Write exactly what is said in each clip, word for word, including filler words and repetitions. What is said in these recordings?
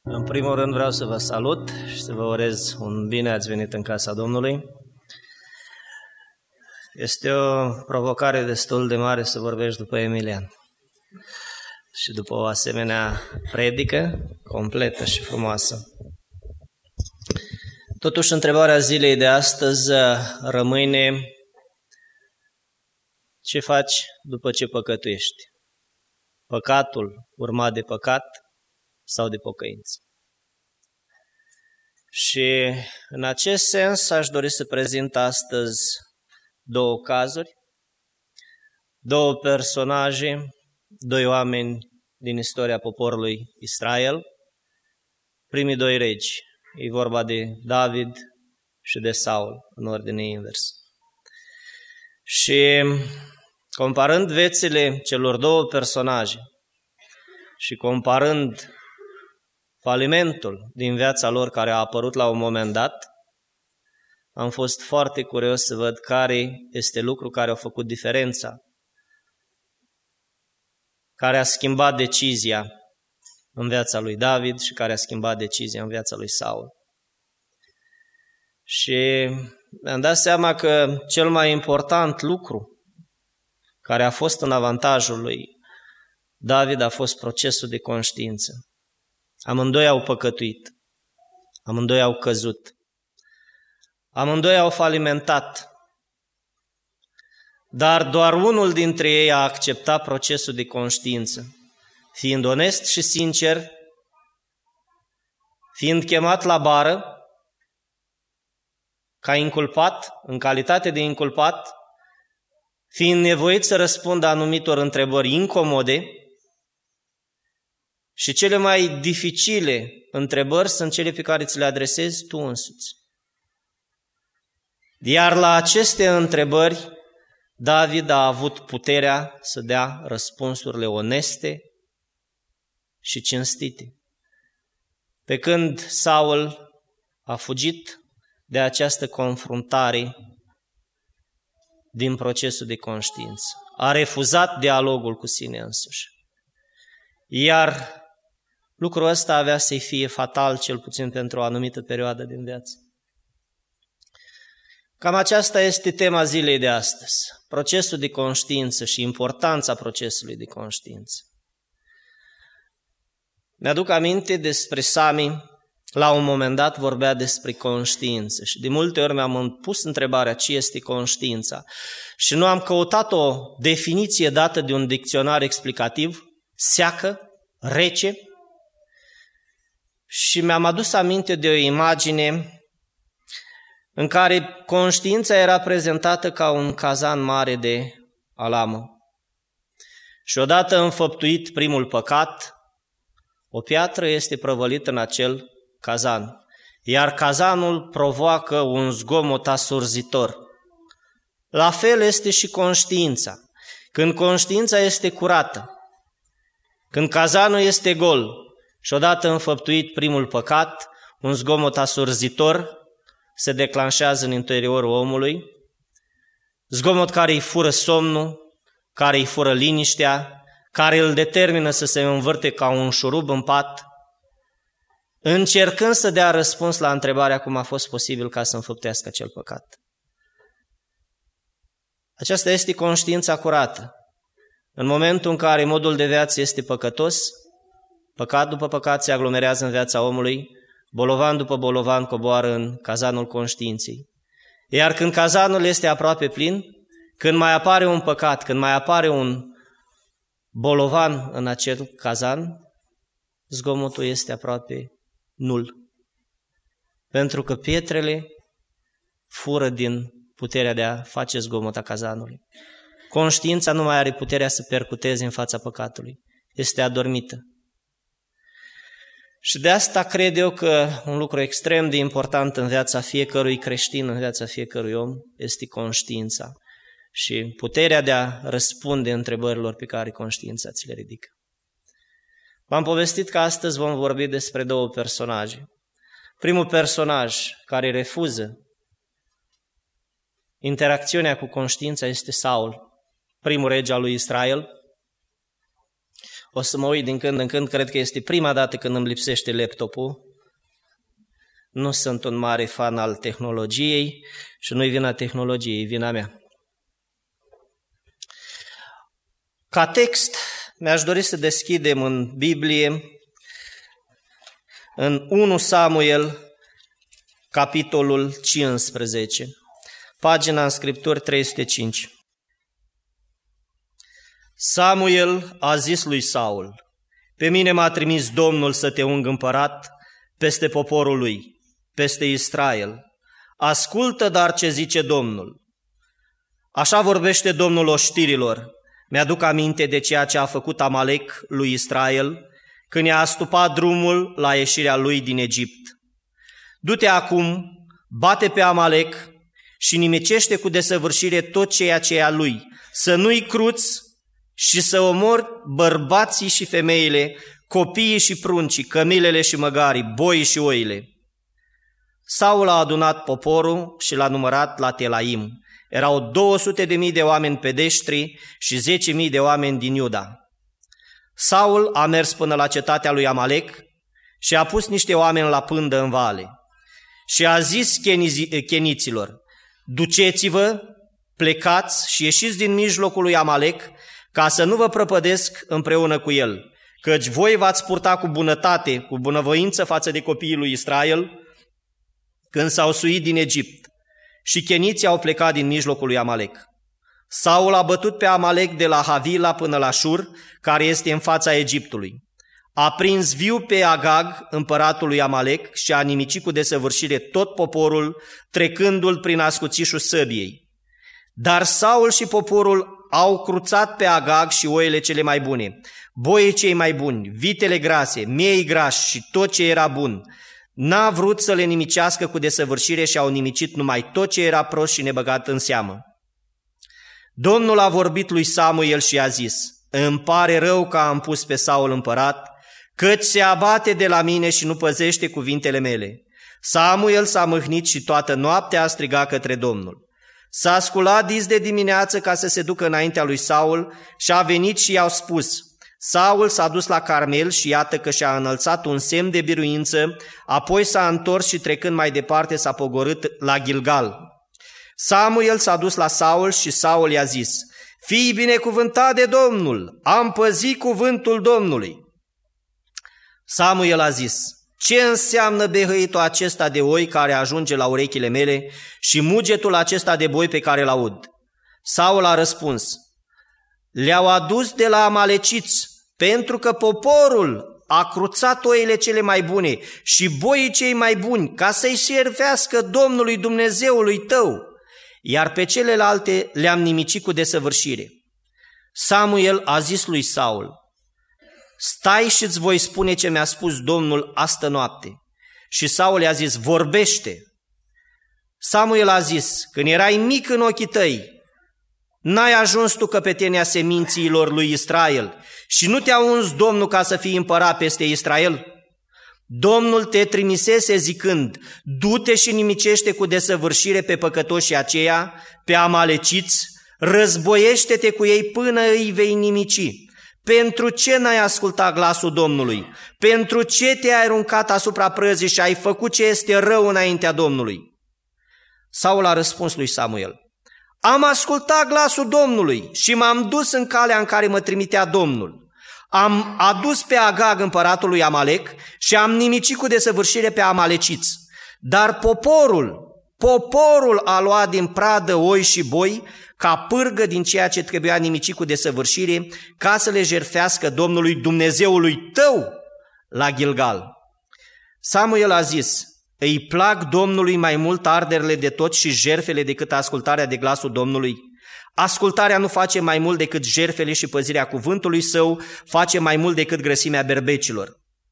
În primul rând vreau să vă salut și să vă urez un bine ați venit în casa Domnului. Este o provocare destul de mare să vorbești după Emilian și după o asemenea predică completă și frumoasă. Totuși, întrebarea zilei de astăzi rămâne: ce faci după ce păcătuiești? Păcatul urmat de păcat sau de pocăință? Și în acest sens aș dori să prezint astăzi două cazuri, două personaje, doi oameni din istoria poporului Israel, primii doi regi. E vorba de David și de Saul, în ordine invers. Și comparând viețile celor două personaje și comparând falimentul din viața lor care a apărut la un moment dat, am fost foarte curios să văd care este lucru care a făcut diferența, care a schimbat decizia în viața lui David și care a schimbat decizia în viața lui Saul. Și mi-am dat seama că cel mai important lucru care a fost în avantajul lui David a fost procesul de conștiință. Amândoi au păcătuit, amândoi au căzut, amândoi au falimentat, dar doar unul dintre ei a acceptat procesul de conștiință, fiind onest și sincer, fiind chemat la bară ca inculpat, în calitate de inculpat, fiind nevoit să răspundă anumitor întrebări incomode. Și cele mai dificile întrebări sunt cele pe care ți le adresezi tu însuți. Iar la aceste întrebări, David a avut puterea să dea răspunsurile oneste și cinstite. Pe când Saul a fugit de această confruntare din procesul de conștiință. A refuzat dialogul cu sine însuși. Iar lucrul ăsta avea să-i fie fatal, cel puțin pentru o anumită perioadă din viață. Cam aceasta este tema zilei de astăzi. Procesul de conștiință și importanța procesului de conștiință. Mi-aduc aminte despre Sami, la un moment dat vorbea despre conștiință și de multe ori mi-am pus întrebarea ce este conștiința și nu am căutat o definiție dată de un dicționar explicativ, seacă, rece, și mi-am adus aminte de o imagine în care conștiința era prezentată ca un cazan mare de alamă. Și odată înfăptuit primul păcat, o piatră este prăvălită în acel cazan, iar cazanul provoacă un zgomot asurzitor. La fel este și conștiința. Când conștiința este curată, când cazanul este gol și odată înfăptuit primul păcat, un zgomot asurzitor se declanșează în interiorul omului, zgomot care îi fură somnul, care îi fură liniștea, care îl determină să se învârte ca un șurub în pat, încercând să dea răspuns la întrebarea cum a fost posibil ca să înfăptuiască acel păcat. Aceasta este conștiința curată. În momentul în care modul de viață este păcătos, păcat după păcat se aglomerează în viața omului, bolovan după bolovan coboară în cazanul conștiinței. Iar când cazanul este aproape plin, când mai apare un păcat, când mai apare un bolovan în acel cazan, zgomotul este aproape nul. Pentru că pietrele fură din puterea de a face zgomot a cazanului. Conștiința nu mai are puterea să percuteze în fața păcatului. Este adormită. Și de asta cred eu că un lucru extrem de important în viața fiecărui creștin, în viața fiecărui om, este conștiința și puterea de a răspunde întrebărilor pe care conștiința ți le ridică. V-am povestit că astăzi vom vorbi despre două personaje. Primul personaj care refuză interacțiunea cu conștiința este Saul, primul rege al lui Israel. O să mă uit din când în când, cred că este prima dată când îmi lipsește laptopul. Nu sunt un mare fan al tehnologiei și nu-i vina tehnologiei, e vina mea. Ca text, mi-aș dori să deschidem în Biblie, în unu Samuel, capitolul cincisprezece, pagina în Scripturi trei sute cinci. Samuel a zis lui Saul: pe mine m-a trimis Domnul să te ung împărat peste poporul lui, peste Israel. Ascultă dar ce zice Domnul. Așa vorbește Domnul oștirilor. Mi-aduc aminte de ceea ce a făcut Amalek lui Israel când i-a astupat drumul la ieșirea lui din Egipt. Du-te acum, bate pe Amalek și nimicește cu desăvârșire tot ceea ce e a lui, să nu-i cruți și să omori bărbații și femeile, copiii și pruncii, cămilele și măgarii, boii și oile. Saul a adunat poporul și l-a numărat la Telaim. Erau două sute de mii de oameni pedeștri și zece mii de oameni din Iuda. Saul a mers până la cetatea lui Amalek și a pus niște oameni la pândă în vale. Și a zis cheniților: duceți-vă, plecați și ieșiți din mijlocul lui Amalek, ca să nu vă prăpădesc împreună cu el, căci voi v-ați purta cu bunătate, cu bunăvoință față de copiii lui Israel, când s-au suit din Egipt. Și cheniții au plecat din mijlocul lui Amalek. Saul a bătut pe Amalek de la Havila până la Shur, care este în fața Egiptului. A prins viu pe Agag, împăratul lui Amalek, și a nimicit cu desăvârșire tot poporul, trecându-l prin ascuțișul săbiei. Dar Saul și poporul au cruțat pe Agag și oile cele mai bune, boii cei mai buni, vitele grase, miei grași și tot ce era bun. N-a vrut să le nimicească cu desăvârșire și au nimicit numai tot ce era prost și nebăgat în seamă. Domnul a vorbit lui Samuel și a zis: îmi pare rău că am pus pe Saul împărat, căci se abate de la mine și nu păzește cuvintele mele. Samuel s-a mâhnit și toată noaptea a strigat către Domnul. S-a sculat dis de dimineață ca să se ducă înaintea lui Saul și a venit și i-au spus: Saul s-a dus la Carmel și iată că și-a înălțat un semn de biruință, apoi s-a întors și trecând mai departe s-a pogorât la Gilgal. Samuel s-a dus la Saul și Saul i-a zis: fii binecuvântat de Domnul, am păzit cuvântul Domnului. Samuel a zis: ce înseamnă behăitul acesta de oi care ajunge la urechile mele și mugetul acesta de boi pe care îl aud? Saul a răspuns: le-au adus de la amaleciți, pentru că poporul a cruțat oile cele mai bune și boii cei mai buni, ca să-i servească Domnului Dumnezeului tău, iar pe celelalte le-am nimicit cu desăvârșire. Samuel a zis lui Saul: stai și îți voi spune ce mi-a spus Domnul astă noapte. Și Saul i-a zis: vorbește. Samuel a zis: când erai mic în ochii tăi, n-ai ajuns tu căpetenia semințiilor lui Israel și nu te-a uns Domnul ca să fii împărat peste Israel? Domnul te trimisese zicând: du-te și nimicește cu desăvârșire pe păcătoșii aceia, pe amaleciți, războiește-te cu ei până îi vei nimici. Pentru ce n-ai ascultat glasul Domnului? Pentru ce te-ai aruncat asupra prăzii și ai făcut ce este rău înaintea Domnului? Saul a răspuns lui Samuel: am ascultat glasul Domnului și m-am dus în calea în care mă trimitea Domnul. Am adus pe Agag împăratul lui Amalek și am nimicit cu desăvârșire pe amaleciți. Dar poporul, poporul a luat din pradă oi și boi ca pârgă din ceea ce trebuia nimici cu desăvârșire, ca să le jertfească Domnului Dumnezeului tău la Gilgal. Samuel a zis: îi plac Domnului mai mult arderile de tot și jertfele decât ascultarea de glasul Domnului? Ascultarea nu face mai mult decât jertfele și păzirea cuvântului său face mai mult decât grăsimea berbecilor.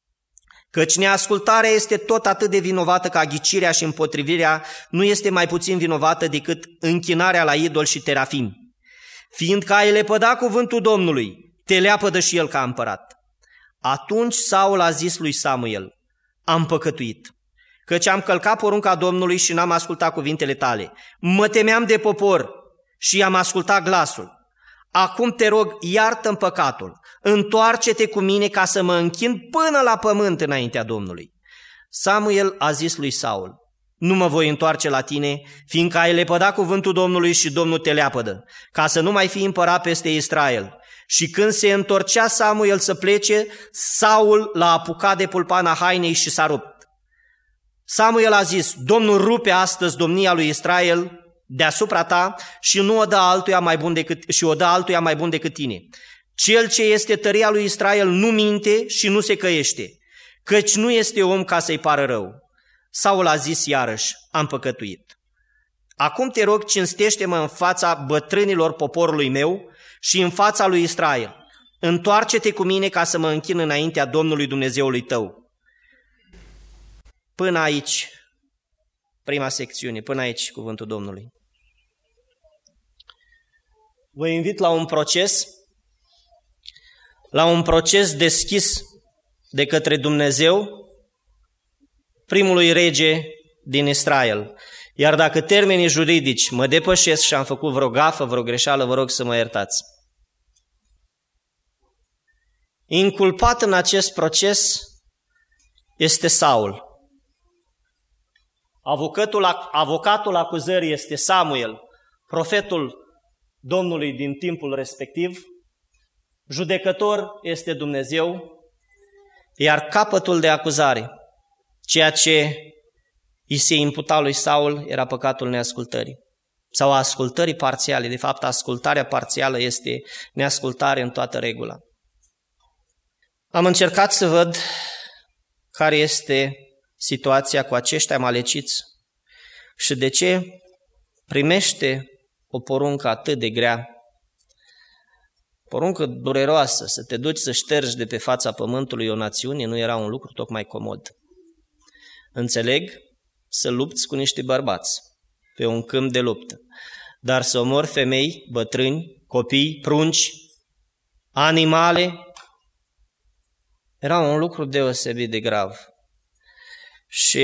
Căci neascultarea este tot atât de vinovată ca ghicirea și împotrivirea nu este mai puțin vinovată decât închinarea la idol și terafim. Fiindcă ai lepădat cuvântul Domnului, te leapădă și el ca împărat. Atunci Saul a zis lui Samuel: am păcătuit, căci am călcat porunca Domnului și n-am ascultat cuvintele tale. Mă temeam de popor și i-am ascultat glasul. acum te rog, iartă-mi păcatul, întoarce-te cu mine ca să mă închin până la pământ înaintea Domnului. Samuel a zis lui Saul, nu mă voi întoarce la tine, fiindcă ai lepădat cuvântul Domnului și Domnul te leapădă, ca să nu mai fii împărat peste Israel. Și când se întorcea Samuel să plece, Saul l-a apucat de pulpana hainei și s-a rupt. Samuel a zis, Domnul rupe astăzi domnia lui Israel deasupra ta și nu o dă altuia mai bun decât, și o dă altuia mai bun decât tine. Cel ce este tăria lui Israel nu minte și nu se căiește, căci nu este om ca să-i pară rău. Saul a zis iarăși, am păcătuit. Acum te rog, cinstește-mă în fața bătrânilor poporului meu și în fața lui Israel. Întoarce-te cu mine ca să mă închin înaintea Domnului Dumnezeului tău. Până aici, prima secțiune, până aici cuvântul Domnului. Vă invit la un proces, la un proces deschis de către Dumnezeu, primului rege din Israel. Iar dacă termenii juridici mă depășesc și am făcut vreo gafă, vreo greșeală, vă rog să mă iertați. Inculpat în acest proces este Saul. Avocatul, avocatul acuzării este Samuel, profetul Domnului din timpul respectiv. Judecător este Dumnezeu, iar capătul de acuzare, ceea ce îi se imputa lui Saul, era păcatul neascultării sau ascultării parțiale. De fapt, ascultarea parțială este neascultare în toată regula. Am încercat să văd care este situația cu acești amaleciți și de ce primește o poruncă atât de grea, poruncă dureroasă, să te duci să ștergi de pe fața pământului o națiune, nu era un lucru tocmai comod. Înțeleg să lupți cu niște bărbați pe un câmp de luptă, dar să omori femei, bătrâni, copii, prunci, animale, era un lucru deosebit de grav. Și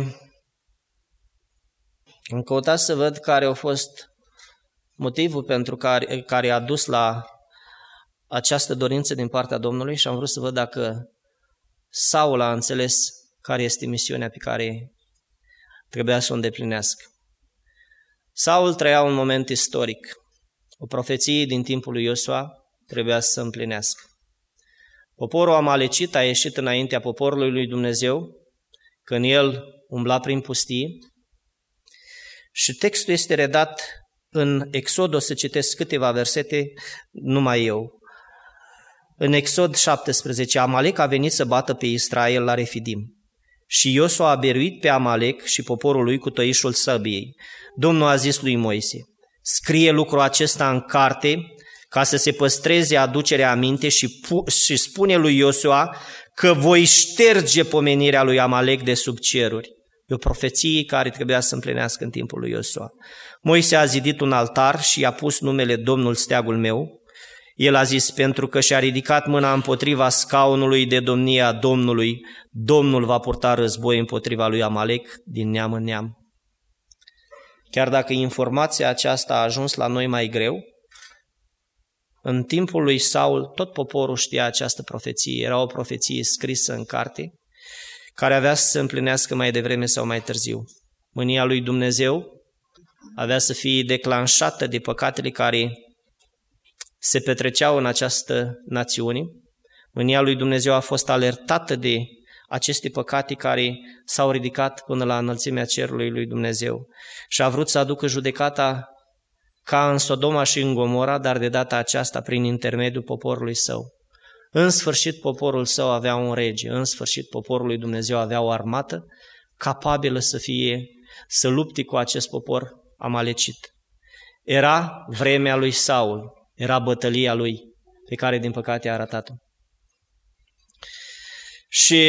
am căutat să văd care a fost motivul pentru care, care a dus la această dorință din partea Domnului și am vrut să văd dacă Saul a înțeles care este misiunea pe care trebuia să o îndeplinească. Saul trăia un moment istoric. O profeție din timpul lui Iosua trebuia să se împlinească. Poporul amalecit a ieșit înaintea poporului lui Dumnezeu când el umbla prin pustie și textul este redat în Exod, o să citesc câteva versete, numai eu. În Exod șaptesprezece, Amalec a venit să bată pe Israel la Refidim și Iosua a biruit pe Amalec și poporul lui cu tăișul săbiei. Domnul a zis lui Moise, scrie lucrul acesta în carte ca să se păstreze aducerea aminte și, pu- și spune lui Iosua că voi șterge pomenirea lui Amalec de sub ceruri. E o profeție care trebuia să împlinească în timpul lui Iosua. Moise a zidit un altar și i-a pus numele Domnul steagul meu. El a zis, pentru că și-a ridicat mâna împotriva scaunului de domnie a Domnului, Domnul va purta război împotriva lui Amalec din neam în neam. Chiar dacă informația aceasta a ajuns la noi mai greu, în timpul lui Saul tot poporul știa această profeție. Era o profeție scrisă în carte, care avea să se împlinească mai devreme sau mai târziu. Mânia lui Dumnezeu avea să fie declanșată de păcatele care se petreceau în această națiune. Mânia lui Dumnezeu a fost alertată de aceste păcate care s-au ridicat până la înălțimea cerului lui Dumnezeu și a vrut să aducă judecata ca în Sodoma și în Gomora, dar de data aceasta prin intermediul poporului său. În sfârșit poporul său avea un rege, în sfârșit poporul lui Dumnezeu avea o armată capabilă să fie, să lupte cu acest popor amalecit. Era vremea lui Saul, era bătălia lui pe care din păcate a arătat-o. Și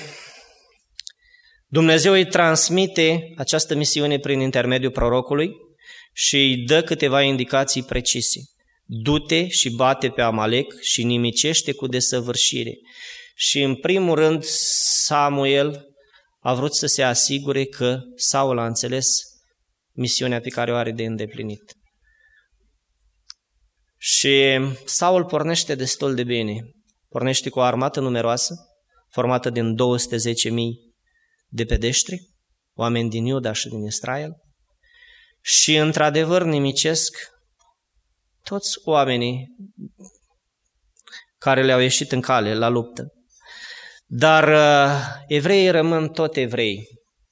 Dumnezeu îi transmite această misiune prin intermediul prorocului și îi dă câteva indicații precise. Du-te și bate pe Amalec și nimicește cu desăvârșire. Și în primul rând Samuel a vrut să se asigure că Saul a înțeles misiunea pe care o are de îndeplinit. Și Saul pornește destul de bine. Pornește cu o armată numeroasă, formată din două sute zece mii de pedeștri, oameni din Iuda și din Israel, și într-adevăr nimicesc toți oamenii care le-au ieșit în cale la luptă. Dar uh, evreii rămân tot evrei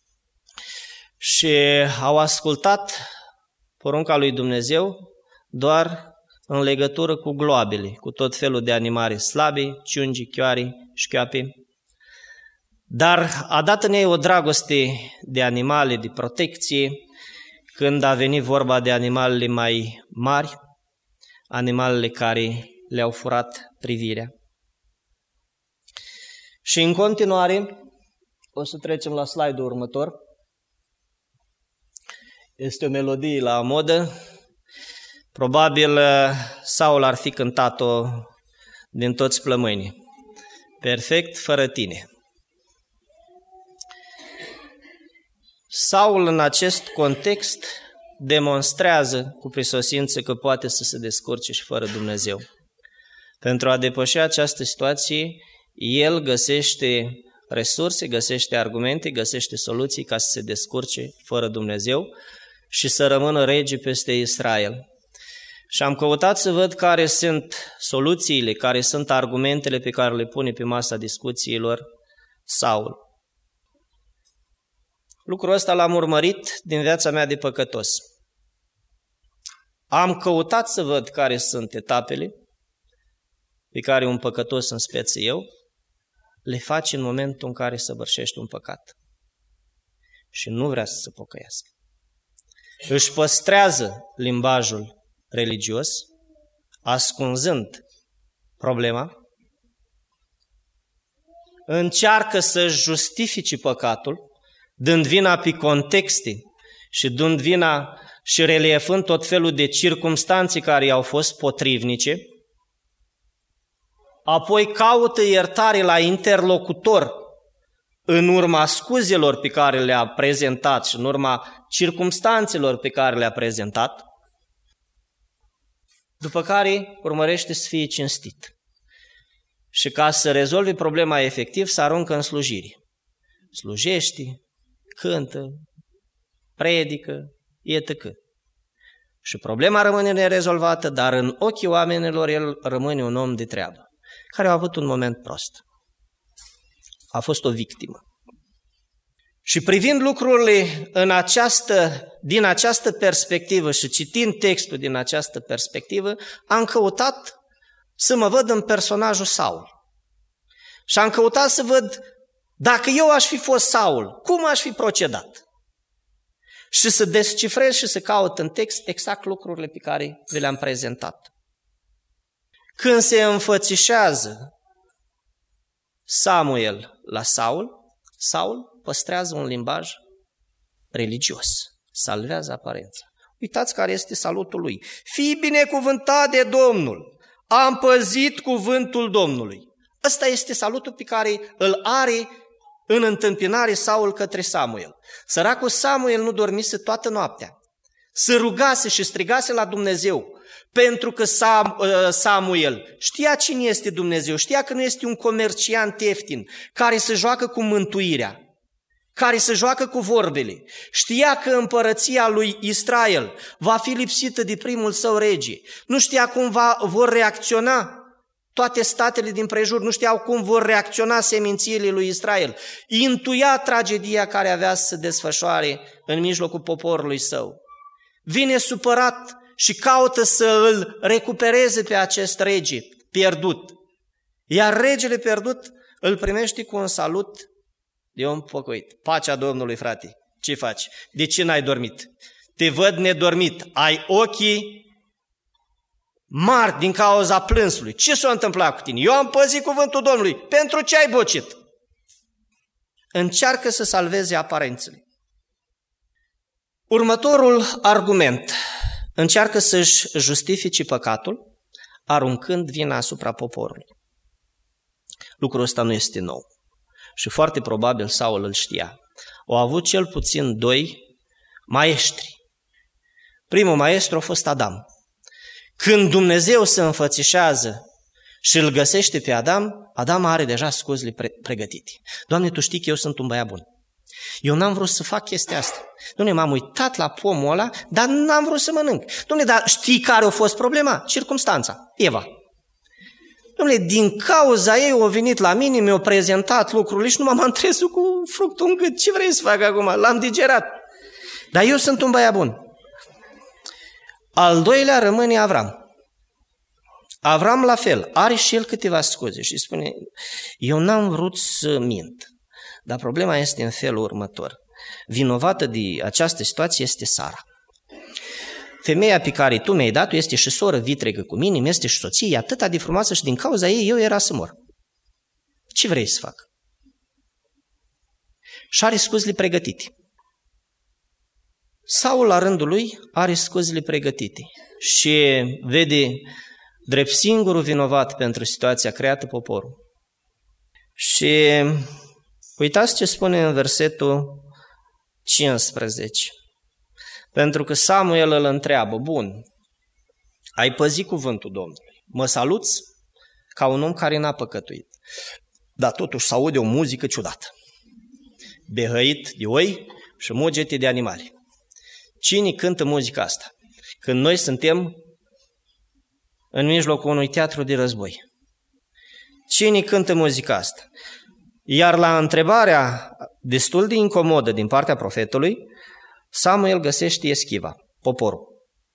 și au ascultat porunca lui Dumnezeu doar în legătură cu gloabele, cu tot felul de animale slabe, ciungi, chioari, șchioape. Dar a dat în ei o dragoste de animale, de protecție, când a venit vorba de animalele mai mari, animalele care le-au furat privirea. Și în continuare, o să trecem la slide-ul următor. Este o melodie la modă. Probabil Saul ar fi cântat-o din toți plămânii. Perfect, fără tine. Saul în acest context demonstrează cu prisosință că poate să se descurce și fără Dumnezeu. Pentru a depăși această situație, el găsește resurse, găsește argumente, găsește soluții ca să se descurce fără Dumnezeu și să rămână rege peste Israel. Și am căutat să văd care sunt soluțiile, care sunt argumentele pe care le pune pe masa discuțiilor Saul. Lucrul ăsta l-am urmărit din viața mea de păcătos. Am căutat să văd care sunt etapele pe care un păcătos, în speță eu, le face în momentul în care săvârșește un păcat și nu vrea să se pocăiască. Își păstrează limbajul religios, ascunzând problema, încearcă să-și justifice păcatul, dând vina pe contexte și dând vina și reliefând tot felul de circumstanțe care i-au fost potrivnice, apoi caută iertare la interlocutor în urma scuzelor pe care le-a prezentat și în urma circumstanțelor pe care le-a prezentat, după care urmărește să fie cinstit. Și ca să rezolve problema efectiv, să aruncă în slujire. Slujește, cântă, predică, et cetera. Și problema rămâne nerezolvată, dar în ochii oamenilor el rămâne un om de treabă, care a avut un moment prost. A fost o victimă. Și privind lucrurile în această, din această perspectivă și citind textul din această perspectivă, am căutat să mă văd în personajul Saul. Și am căutat să văd dacă eu aș fi fost Saul, cum aș fi procedat. Și să descifrez și să caut în text exact lucrurile pe care vi le-am prezentat. Când se înfățișează Samuel la Saul, Saul păstrează un limbaj religios, salvează aparența. Uitați care este salutul lui. Fii binecuvântat de Domnul, am păzit cuvântul Domnului. Ăsta este salutul pe care îl are în întâmpinare Saul către Samuel. Săracul Samuel nu dormise toată noaptea. Se rugase și strigase la Dumnezeu, pentru că Samuel știa cine este Dumnezeu, știa că nu este un comerciant ieftin care se joacă cu mântuirea, care se joacă cu vorbele. Știa că împărăția lui Israel va fi lipsită de primul său rege. Nu știa cum va, vor reacționa toate statele din prejur, nu știau cum vor reacționa semințiile lui Israel. Intuia tragedia care avea să se desfășoare în mijlocul poporului său. Vine supărat și caută să îl recupereze pe acest rege pierdut. Iar regele pierdut îl primește cu un salut de om pocăit. Pacea Domnului, frate, ce faci? De ce n-ai dormit? Te văd nedormit, ai ochii mari din cauza plânsului. Ce s-a întâmplat cu tine? Eu am păzit cuvântul Domnului. Pentru ce ai bocit? Încearcă să salveze aparențele. Următorul argument. Încearcă să-și justifice păcatul, aruncând vina asupra poporului. Lucrul ăsta nu este nou. Și foarte probabil Saul îl știa. Au avut cel puțin doi maestri. Primul maestru a fost Adam, Când Dumnezeu se înfățișează și îl găsește pe Adam, Adam are deja scuzele pre- pregătite. Doamne, Tu știi că eu sunt un băiat bun. Eu n-am vrut să fac chestia asta. Doamne, m-am uitat la pomul ăla, dar n-am vrut să mănânc. Doamne, dar știi care a fost problema? Circumstanța. Eva. Doamne, din cauza ei au venit la mine, mi-au prezentat lucrurile și nu m-am întrezut cu fructul în gât. Ce vrei să fac acum? L-am digerat. Dar eu sunt un băiat bun. Al doilea rămâne Avram. Avram la fel, are și el câteva scuze și spune, eu n-am vrut să mint, dar problema este în felul următor. Vinovată de această situație este Sara. Femeia pe care tu mi-ai dat-o este și soră vitregă cu mine, mi este și soție, e atât de frumoasă și din cauza ei eu era să mor. Ce vrei să fac? Și are scuzele pregătite. Saul la rândul lui are scuzele pregătite și vede drept singurul vinovat pentru situația creată poporul. Și uitați ce spune în versetul cincisprezece. Pentru că Samuel îl întreabă, bun, ai păzit cuvântul Domnului, mă saluți ca un om care n-a păcătuit, dar totuși se aude o muzică ciudată, behăit de oi și mugete de animale. Cine cântă muzica asta? Când noi suntem în mijlocul unui teatru de război. Cine cântă muzica asta? Iar la întrebarea destul de incomodă din partea profetului, Samuel găsește eschiva, poporul.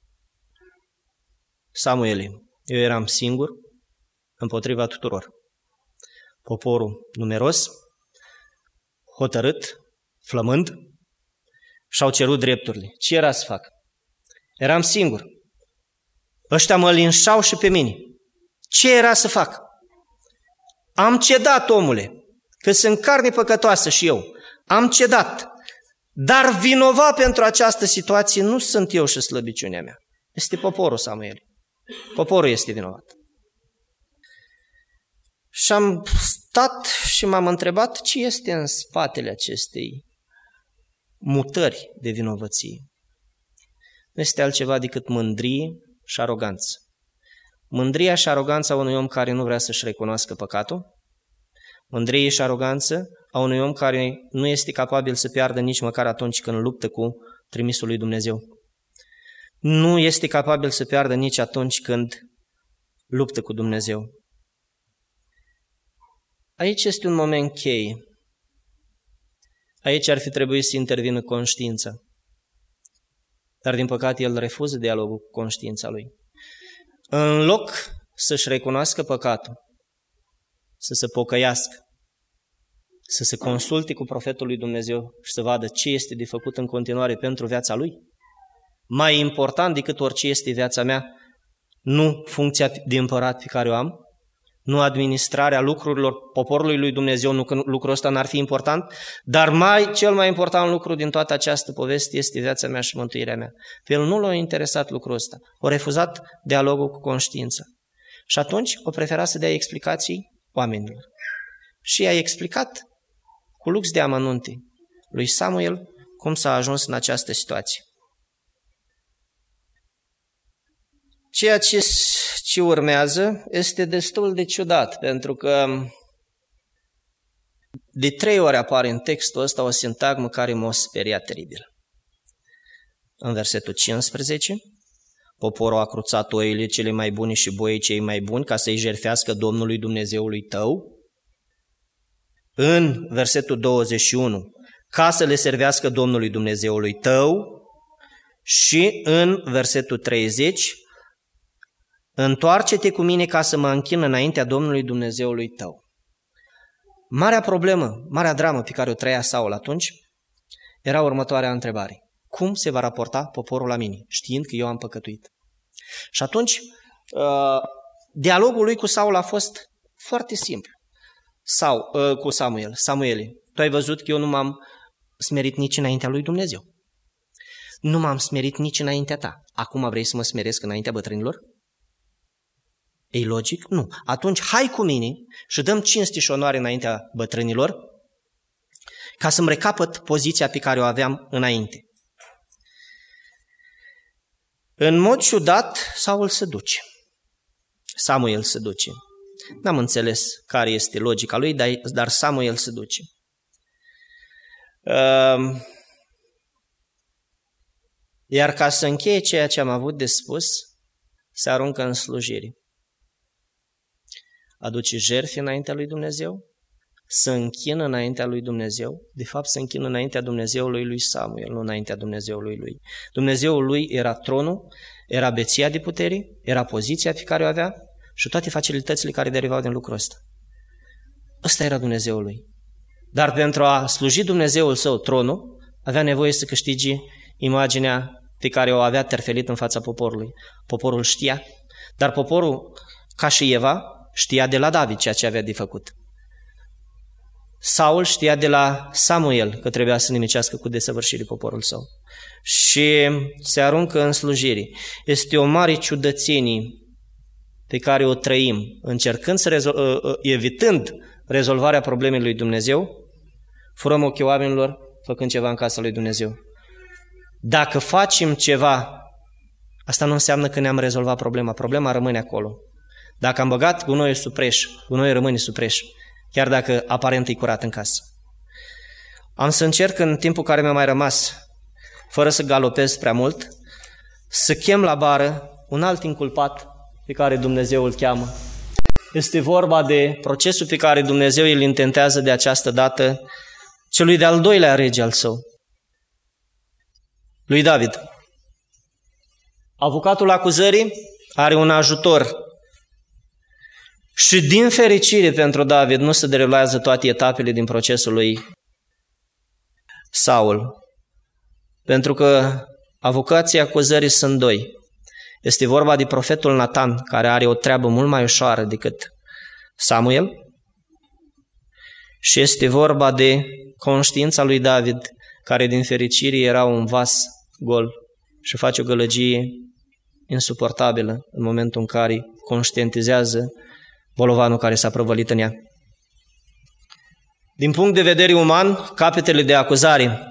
Samuel, eu eram singur împotriva tuturor. Poporul numeros, hotărât, flămând, și-au cerut drepturile. Ce era să fac? Eram singur. Ăștia mă linșau și pe mine. Ce era să fac? Am cedat, omule, că sunt carne păcătoasă și eu. Am cedat. Dar vinovat pentru această situație nu sunt eu și slăbiciunea mea. Este poporul, Samuel. Poporul este vinovat. Și am stat și m-am întrebat ce este în spatele acestei mutări de vinovăție. Nu este altceva decât mândrie și aroganță. Mândria și aroganța unui om care nu vrea să-și recunoască păcatul, mândrie și aroganță a unui om care nu este capabil să piardă nici măcar atunci când luptă cu trimisul lui Dumnezeu. Nu este capabil să piardă nici atunci când luptă cu Dumnezeu. Aici este un moment cheie. Aici ar fi trebuit să intervină conștiința. Dar din păcate el refuză dialogul cu conștiința lui. În loc să-și recunoască păcatul, să se pocăiască, să se consulte cu profetul lui Dumnezeu și să vadă ce este de făcut în continuare pentru viața lui, mai important decât orice este viața mea, nu funcția de împărat pe care o am, nu administrarea lucrurilor poporului lui Dumnezeu, nu că lucrul ăsta n-ar fi important, dar mai, cel mai important lucru din toată această poveste este viața mea și mântuirea mea. Pe el nu l-a interesat lucrul ăsta, a refuzat dialogul cu conștiința. Și atunci o prefera să dea explicații oamenilor. Și i-a explicat cu lux de amănunte lui Samuel cum s-a ajuns în această situație. Ceea ce, ce urmează este destul de ciudat, pentru că de trei ori apare în textul ăsta o sintagmă care m-a speriat teribil. În versetul cincisprezece, poporul a cruțat oile cele mai bune și boii cei mai buni ca să-i jertfească Domnului Dumnezeului tău. În versetul douăzeci și unu, ca să le servească Domnului Dumnezeului tău. Și în versetul treizeci, întoarce-te cu mine ca să mă închin înaintea Domnului Dumnezeului tău. Marea problemă, marea dramă pe care o trăia Saul atunci era următoarea întrebare. Cum se va raporta poporul la mine, știind că eu am păcătuit? Și atunci, dialogul lui cu Saul a fost foarte simplu. Sau cu Samuel. Samuele, tu ai văzut că eu nu m-am smerit nici înaintea lui Dumnezeu. Nu m-am smerit nici înaintea ta. Acum vrei să mă smeresc înaintea bătrânilor? E logic? Nu. Atunci hai cu mine și dăm cinste și onoare înaintea bătrânilor ca să-mi recapăt poziția pe care o aveam înainte. În mod ciudat, Saul se duce. Samuel se duce. N-am înțeles care este logica lui, dar Samuel se duce. Iar ca să încheie ceea ce am avut de spus, se aruncă în slujire. Aduce jertfe înaintea lui Dumnezeu, se închină înaintea lui Dumnezeu. De fapt, se închină înaintea Dumnezeului lui Samuel, nu înaintea Dumnezeului lui. Dumnezeul lui era tronul, era beția de putere, era poziția pe care o avea și toate facilitățile care derivau din lucrul ăsta. Ăsta era Dumnezeul lui. Dar pentru a sluji Dumnezeul său, tronul, avea nevoie să câștige imaginea pe care o avea terfelit în fața poporului. Poporul știa, dar poporul, ca și Eva, știa de la David ceea ce avea de făcut. Saul știa de la Samuel că trebuia să nimicească cu desăvârșire poporul său. Și se aruncă în slujire. Este o mare ciudățenie pe care o trăim, încercând să rezol- evitând rezolvarea problemei lui Dumnezeu, furăm ochii oamenilor făcând ceva în casa lui Dumnezeu. Dacă facem ceva, asta nu înseamnă că ne-am rezolvat problema. Problema rămâne acolo. Dacă am băgat gunoiul sub preș, gunoiul rămâne sub preș, chiar dacă aparent e curat în casă. Am să încerc în timpul care mi-a mai rămas, fără să galopez prea mult, să chem la bară un alt inculpat pe care Dumnezeu îl cheamă. Este vorba de procesul pe care Dumnezeu îl intentează de această dată celui de-al doilea rege al său, lui David. Avocatul acuzării are un ajutor și din fericire pentru David nu se derulează toate etapele din procesul lui Saul. Pentru că avocații acuzării sunt doi. Este vorba de profetul Natan, care are o treabă mult mai ușoară decât Samuel, și este vorba de conștiința lui David, care din fericire era un vas gol și face o gălăgie insuportabilă în momentul în care conștientizează bolovanul care s-a prăvălit în ea. Din punct de vedere uman, capetele de acuzare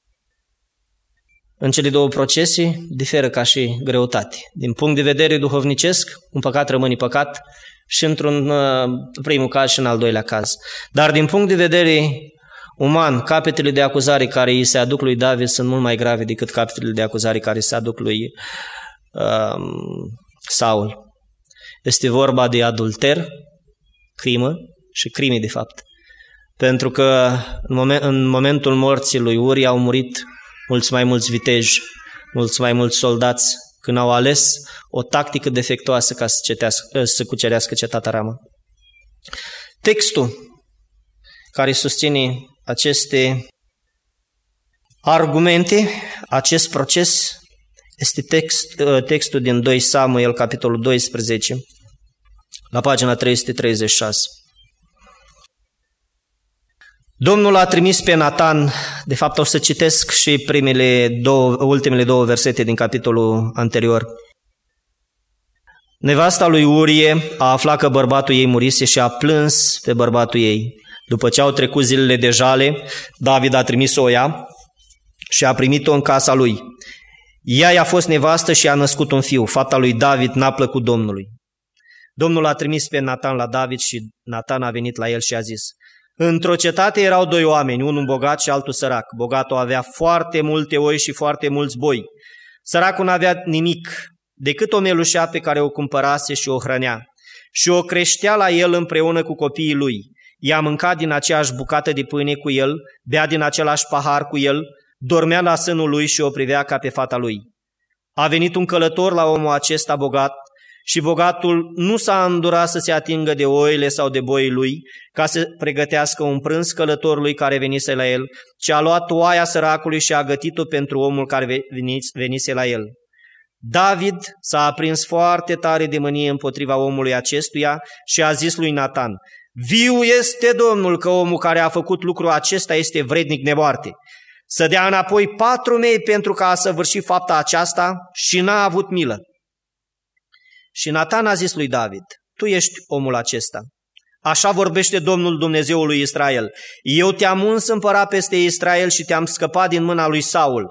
în cele două procese diferă ca și greutate. Din punct de vedere duhovnicesc, un păcat rămâne păcat și într-un primul caz și în al doilea caz. Dar din punct de vedere uman, capetele de acuzare care îi se aduc lui David sunt mult mai grave decât capetele de acuzare care se aduc lui um, Saul. Este vorba de adulter, crimă și crime de fapt. Pentru că în, moment, în momentul morții lui Uri au murit mulți mai mulți viteji, mulți mai mulți soldați, când au ales o tactică defectuoasă ca să, cetească, să cucerească cetatea Rama. Textul care susține aceste argumente, acest proces, este text, textul din doi Samuel, capitolul doisprezece, la pagina trei sute treizeci și șase. Domnul a trimis pe Natan, de fapt o să citesc și primele două, ultimele două versete din capitolul anterior. Nevasta lui Urie a aflat că bărbatul ei murise și a plâns pe bărbatul ei. După ce au trecut zilele de jale, David a trimis-o o ea și a primit-o în casa lui. Ea i-a fost nevastă și a născut un fiu. Fata lui David n-a plăcut Domnului. Domnul a trimis pe Natan la David și Natan a venit la el și a zis: într-o cetate erau doi oameni, unul bogat și altul sărac. Bogatul avea foarte multe oi și foarte mulți boi. Săracul n-avea nimic decât o melușea pe care o cumpărase și o hrănea. Și o creștea la el împreună cu copiii lui. Ea mânca din aceeași bucată de pâine cu el, bea din același pahar cu el, dormea la sânul lui și o privea ca pe fata lui. A venit un călător la omul acesta bogat și bogatul nu s-a îndurat să se atingă de oile sau de boii lui ca să pregătească un prânz călătorului care venise la el, ci a luat oaia săracului și a gătit-o pentru omul care venise la el. David s-a aprins foarte tare de mânie împotriva omului acestuia și a zis lui Natan: viu este Domnul că omul care a făcut lucrul acesta este vrednic de moarte. Să dea înapoi patru mei pentru că a săvârșit fapta aceasta și n-a avut milă. Și Natan a zis lui David: tu ești omul acesta. Așa vorbește Domnul Dumnezeul lui Israel: eu te-am uns împărat peste Israel și te-am scăpat din mâna lui Saul.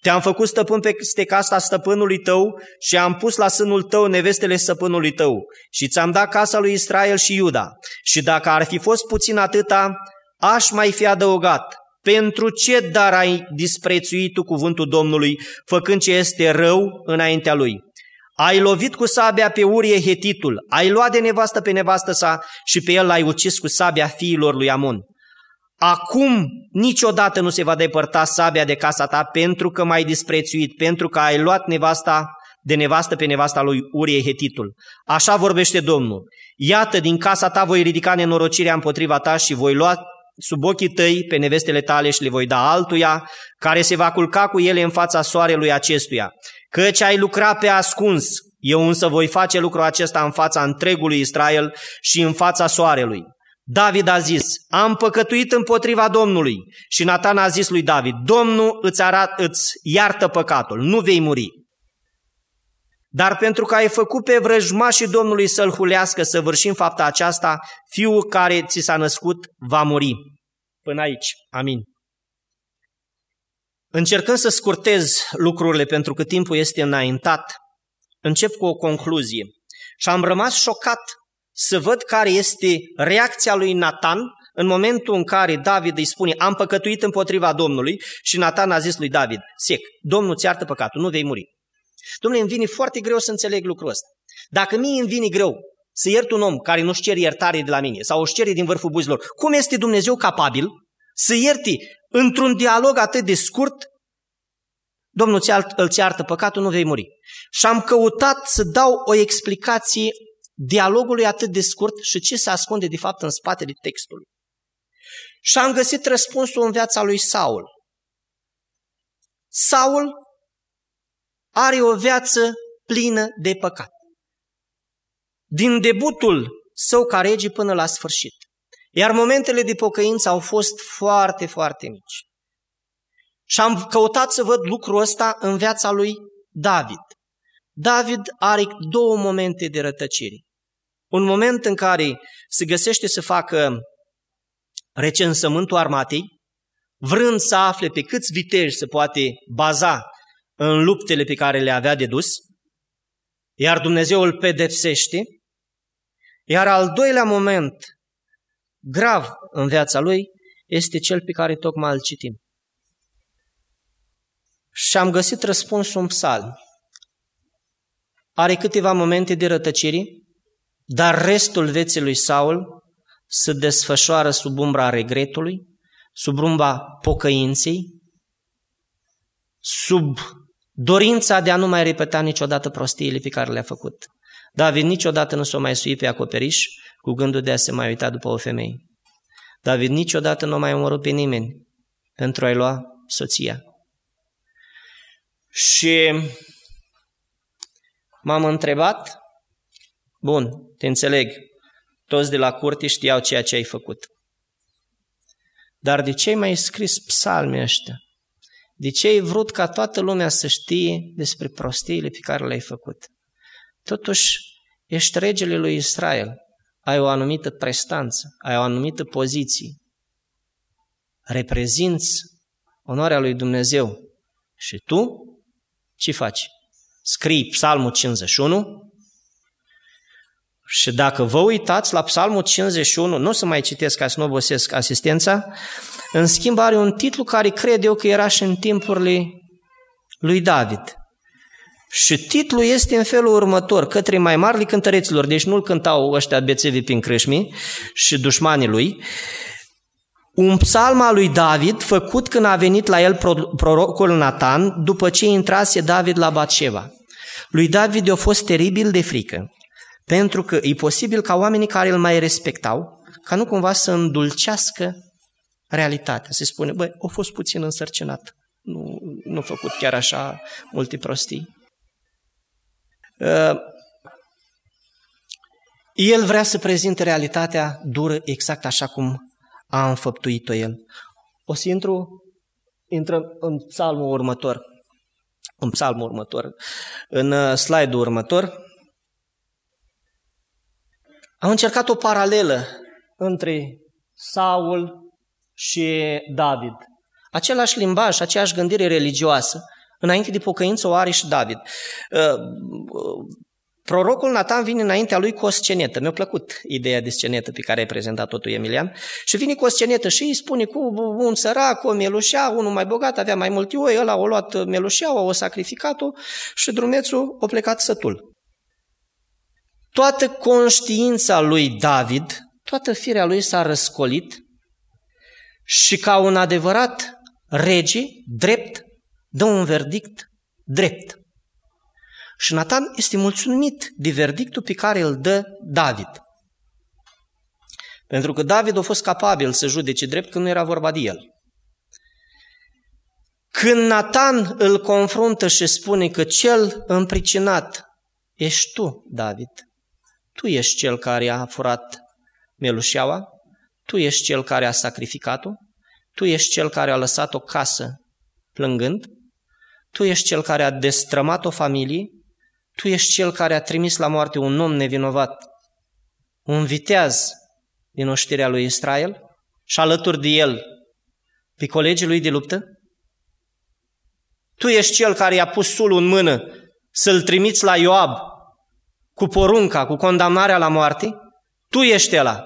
Te-am făcut stăpân peste casa stăpânului tău și am pus la sânul tău nevestele stăpânului tău și ți-am dat casa lui Israel și Iuda. Și dacă ar fi fost puțin atâta, aș mai fi adăugat. Pentru ce dar ai disprețuit tu cuvântul Domnului, făcând ce este rău înaintea lui? Ai lovit cu sabia pe Urie Hetitul, ai luat de nevastă pe nevastă sa și pe el l-ai ucis cu sabia fiilor lui Amon. Acum niciodată nu se va depărta sabia de casa ta pentru că m-ai disprețuit, pentru că ai luat nevasta de nevastă pe nevasta lui Urie Hetitul. Așa vorbește Domnul. Iată, din casa ta voi ridica nenorocirea împotriva ta și voi lua sub ochii tăi pe nevestele tale și le voi da altuia, care se va culca cu ele în fața soarelui acestuia. Căci ai lucrat pe ascuns, eu însă voi face lucrul acesta în fața întregului Israel și în fața soarelui. David a zis, am păcătuit împotriva Domnului. Și Natan a zis lui David, Domnul îți, arat, îți iartă păcatul, nu vei muri. Dar pentru că ai făcut pe vrăjmașii Domnului să-l hulească, să vârșim fapta aceasta, fiul care ți s-a născut va muri. Până aici. Amin. Încercând să scurtez lucrurile pentru că timpul este înaintat, încep cu o concluzie. Și am rămas șocat să văd care este reacția lui Natan în momentul în care David îi spune, am păcătuit împotriva Domnului, și Natan a zis lui David, sec, Domnul ți iartă păcatul, nu vei muri. Dom'le, îmi vine foarte greu să înțeleg lucrul ăsta. Dacă mie îmi vine greu să iert un om care nu-și cere iertare de la mine sau își cere din vârful buzilor, cum este Dumnezeu capabil să ierte într-un dialog atât de scurt, Domnul îți iartă păcatul, nu vei muri. Și am căutat să dau o explicație dialogului atât de scurt și ce se ascunde de fapt în spatele textului. Și am găsit răspunsul în viața lui Saul. Saul are o viață plină de păcat. Din debutul său ca rege până la sfârșit. Iar momentele de pocăință au fost foarte, foarte mici. Și am căutat să văd lucrul ăsta în viața lui David. David are două momente de rătăcire. Un moment în care se găsește să facă recensământul armatei, vrând să afle pe câți viteji se poate baza în luptele pe care le avea de dus, iar Dumnezeu îl pedepsește. Iar al doilea moment grav în viața lui este cel pe care tocmai îl citim. Și am găsit răspunsul în psalm. Are câteva momente de rătăcire, dar restul vieții lui Saul se desfășoară sub umbra regretului, sub umbra pocăinței, sub dorința de a nu mai repeta niciodată prostiile pe care le-a făcut. David niciodată nu s-o mai sui pe acoperiș cu gândul de a se mai uita după o femeie. David niciodată nu a mai omorât pe nimeni pentru a-i lua soția. Și m-am întrebat, bun, te înțeleg, toți de la curte știau ceea ce ai făcut. Dar de ce ai mai scris psalmii ăștia? De ce ai vrut ca toată lumea să știe despre prostiile pe care le-ai făcut? Totuși, ești regele lui Israel, ai o anumită prestanță, ai o anumită poziție, reprezinți onoarea lui Dumnezeu. Și tu ce faci? Scrii Psalmul cincizeci și unu și dacă vă uitați la Psalmul cincizeci și unu, nu o să mai citesc ca să nu obosesc asistența, în schimb are un titlu care cred eu că era și în timpurile lui David. Și titlul este în felul următor, către mai mari cântăreților, deci nu-l cântau ăștia bețevi prin crâșmi și dușmanii lui, un psalm al lui David făcut când a venit la el prorocul Natan după ce intrase David la Batșeva. Lui David a fost teribil de frică, pentru că e posibil ca oamenii care îl mai respectau, ca nu cumva să îndulcească realitatea. Se spune, băi, a fost puțin însărcinat, nu, nu a făcut chiar așa multe prostii. Uh, el vrea să prezinte realitatea dură exact așa cum a înfăptuit-o el. O să intru, intrăm în psalmul următor, în psalmul următor, în slide-ul următor. Am încercat o paralelă între Saul și David. Același limbaj, aceeași gândire religioasă, Înainte de pocăință o are și David. Prorocul Natan vine înaintea lui cu o scenetă. Mi-a plăcut ideea de scenetă pe care ai prezentat-o tu, Emilian. Și vine cu o scenetă și îi spune cu un sărac, o melușea, unul mai bogat, avea mai mulți oi, ăla a luat melușeaua, o sacrificat-o și drumețul a plecat sătul. Toată conștiința lui David, toată firea lui s-a răscolit și ca un adevărat rege, drept, dă un verdict drept. Și Natan este mulțumit de verdictul pe care îl dă David. Pentru că David a fost capabil să judece drept când nu era vorba de el. Când Natan îl confruntă și spune că cel împricinat ești tu, David, tu ești cel care a furat melușeaua, tu ești cel care a sacrificat-o, tu ești cel care a lăsat o casă plângând, tu ești cel care a destrămat o familie, tu ești cel care a trimis la moarte un om nevinovat, un viteaz din oștirea lui Israel și alături de el pe colegii lui de luptă? Tu ești cel care i-a pus sulul în mână să-l trimiți la Ioab cu porunca, cu condamnarea la moarte? Tu ești ăla.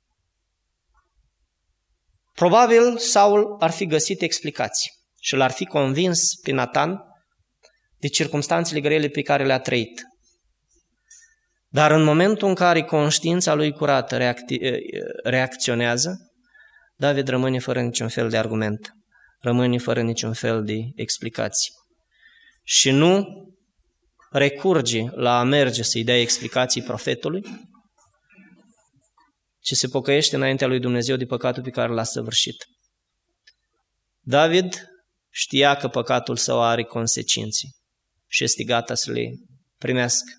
Probabil Saul ar fi găsit explicații și l-ar fi convins pe Natan de circumstanțele grele pe care le-a trăit. Dar în momentul în care conștiința lui curată reacti- reacționează, David rămâne fără niciun fel de argument, rămâne fără niciun fel de explicații. Și nu recurge la a merge să-i dea explicații profetului, ci se pocăiește înaintea lui Dumnezeu de păcatul pe care l-a săvârșit. David știa că păcatul său are consecințe și este gata să le primească.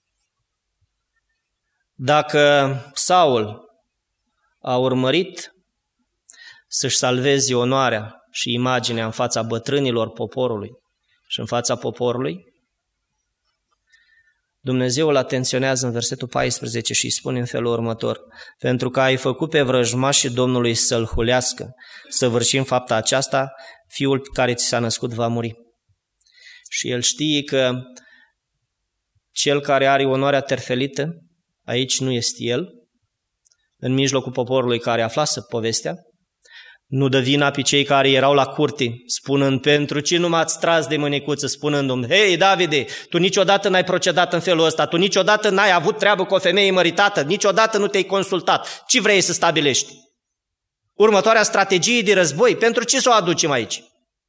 Dacă Saul a urmărit să-și salveze onoarea și imaginea în fața bătrânilor poporului și în fața poporului, Dumnezeu îl atenționează în versetul paisprezece și îi spune în felul următor: pentru că ai făcut pe vrăjmașii Domnului să-l hulească, săvârșind fapta aceasta, fiul care ți s-a născut va muri. Și el știe că cel care are onoarea terfelită, aici nu este el, în mijlocul poporului care aflase povestea, nu dă vina pe cei care erau la curte, spunând: pentru ce nu m-ați tras de mânecuță, spunându-mi: hei, Davide, tu niciodată n-ai procedat în felul ăsta, tu niciodată n-ai avut treabă cu o femeie măritată, niciodată nu te-ai consultat. Ce vrei să stabilești? Următoarea strategie de război, pentru ce să o aducem aici?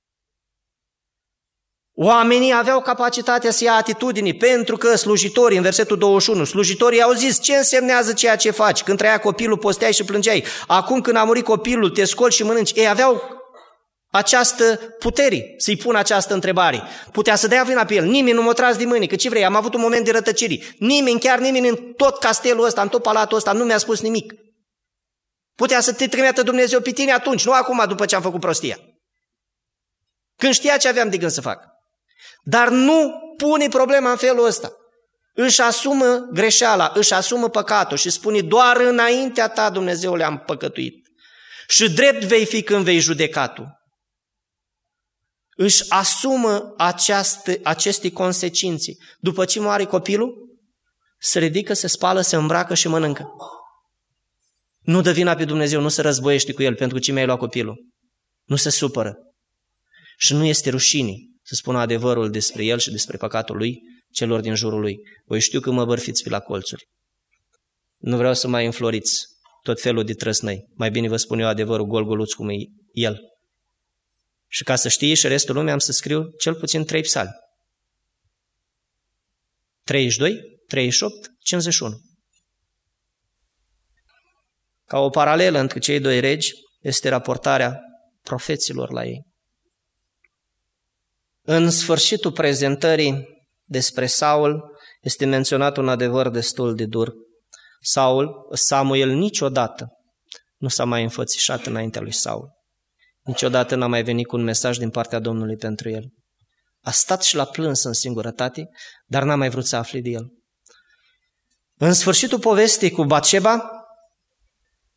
Oamenii aveau capacitatea să ia atitudini, pentru că slujitorii, în versetul douăzeci și unu, slujitorii au zis: ce însemnează ceea ce faci? Când trăia copilul, posteai și plângeai. Acum când a murit copilul, te scoli și mănânci. Ei aveau această putere să-i pună această întrebare. Putea să dea vina pe el. Nimeni nu m-a tras de mâini, că ce vrei, am avut un moment de rătăcire. Nimeni, chiar nimeni în tot castelul ăsta, în tot palatul ăsta nu mi-a spus nimic. Putea să te trimită Dumnezeu pe tine atunci, nu acum după ce am făcut prostia. Când știa ce aveam de gând să fac. Dar nu pune problema în felul ăsta. Își asumă greșeala, își asumă păcatul și spune: doar înaintea ta, Dumnezeule, am păcătuit. Și drept vei fi când vei judeca tu. Își asumă aceaste, aceste consecințe. După ce moare copilul, se ridică, se spală, se îmbracă și mănâncă. Nu dă vina pe Dumnezeu, nu se războiește cu el pentru ce mi-ai luat copilul. Nu se supără. Și nu este rușine să spună adevărul despre el și despre păcatul lui celor din jurul lui. Voi știu că mă bărfiți pe la colțuri. Nu vreau să mai înfloriți tot felul de trăsnăi. Mai bine vă spun eu adevărul gol-goluț cum e el. Și ca să știi și restul lumii am să scriu cel puțin trei psalmi. treizeci și doi, treizeci și opt, cincizeci și unu. Ca o paralelă între cei doi regi este raportarea profeților la ei. În sfârșitul prezentării despre Saul este menționat un adevăr destul de dur. Saul, Samuel niciodată nu s-a mai înfățișat înaintea lui Saul. Niciodată n-a mai venit cu un mesaj din partea Domnului pentru el. A stat și l-a plâns în singurătate, dar n-a mai vrut să afle de el. În sfârșitul povestii cu Batșeba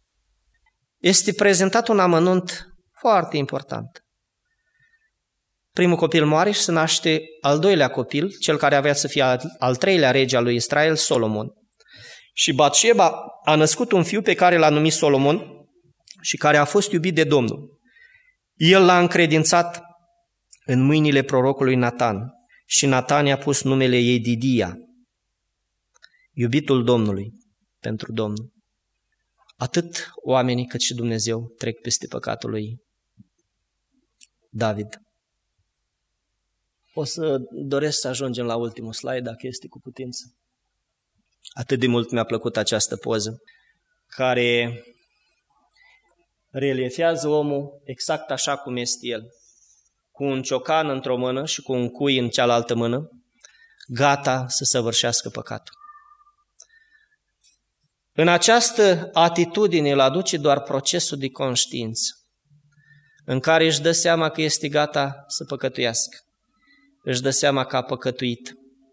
este prezentat un amănunt foarte important. primul copil moare și se naște al doilea copil, cel care avea să fie al, al treilea rege al lui Israel, Solomon. Și Batșeba a născut un fiu pe care l-a numit Solomon și care a fost iubit de Domnul. El l-a încredințat în mâinile prorocului Natan și Natan i-a pus numele ei Didia, iubitul Domnului, pentru Domnul. Atât oamenii cât și Dumnezeu trec peste păcatul lui David. O să doresc să ajungem la ultimul slide, dacă este cu putință. Atât de mult mi-a plăcut această poză, care reliefează omul exact așa cum este el, cu un ciocan într-o mână și cu un cui în cealaltă mână, gata să săvârșească păcatul. În această atitudine îl aduce doar procesul de conștiință, în care își dă seama că este gata să păcătuiască, își dă seama că a păcătuit.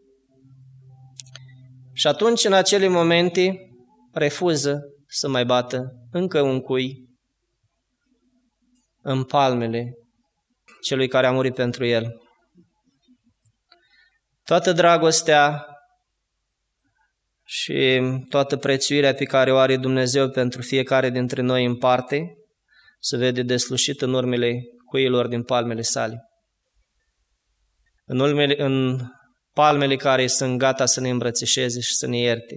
Și atunci, în acele momente, refuză să mai bată încă un cui în palmele celui care a murit pentru el. Toată dragostea și toată prețuirea pe care o are Dumnezeu pentru fiecare dintre noi în parte se vede deslușit în urmele cuiilor din palmele sale. În, urmele, în palmele care sunt gata să ne îmbrățișeze și să ne ierte.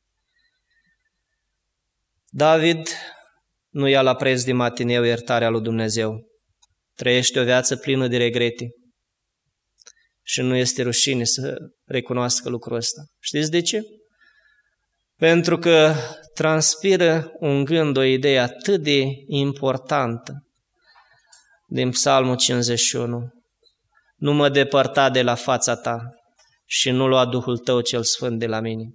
David nu ia la preț de matineu iertarea lui Dumnezeu. Trăiește o viață plină de regrete și nu este rușine să recunoască lucrul ăsta. Știți de ce? Pentru că transpiră un gând, o idee atât de importantă din Psalmul cincizeci și unu. Nu mă depărta de la fața ta și nu lua Duhul tău cel sfânt de la mine.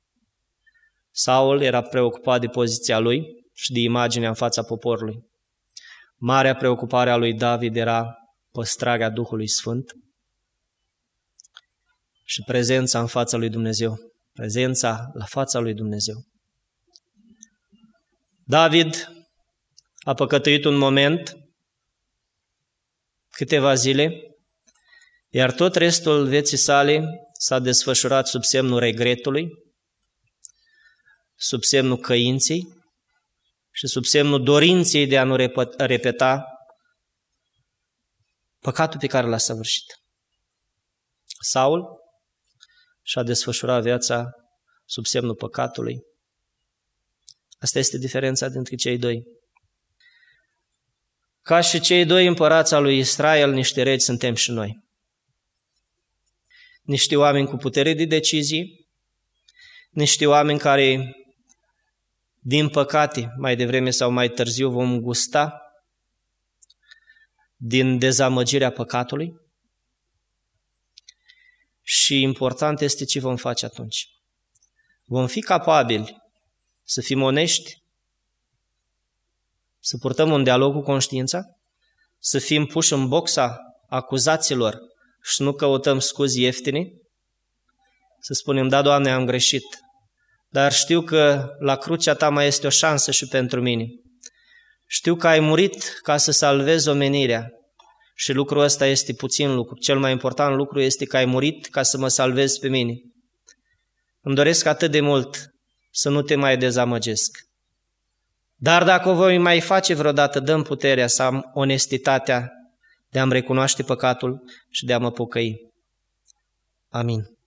Saul era preocupat de poziția lui și de imaginea în fața poporului. Marea preocupare a lui David era păstrarea Duhului Sfânt și prezența în fața lui Dumnezeu. Prezența la fața lui Dumnezeu. David a păcătuit un moment, câteva zile, iar tot restul vieții sale s-a desfășurat sub semnul regretului, sub semnul căinței și sub semnul dorinței de a nu repeta păcatul pe care l-a săvârșit. Saul și-a desfășurat viața sub semnul păcatului. Asta este diferența dintre cei doi. Ca și cei doi împărați al lui Israel, niște regi suntem și noi. Niște oameni cu putere de decizie, niște oameni care, din păcate, mai devreme sau mai târziu vom gusta din dezamăgirea păcatului. Și important este ce vom face atunci. Vom fi capabili să fim onești, să purtăm un dialog cu conștiința, să fim puși în boxa acuzaților și nu căutăm scuzi ieftine, să spunem, da, Doamne, am greșit, dar știu că la crucea ta mai este o șansă și pentru mine. Știu că ai murit ca să salvezi omenirea și lucrul ăsta este puțin lucru. Cel mai important lucru este că ai murit ca să mă salvezi pe mine. Îmi doresc atât de mult să nu te mai dezamăgesc. Dar dacă o voi mai face vreodată, dă-mi puterea să am onestitatea de a-mi recunoaște păcatul și de a mă pocăi. Amin.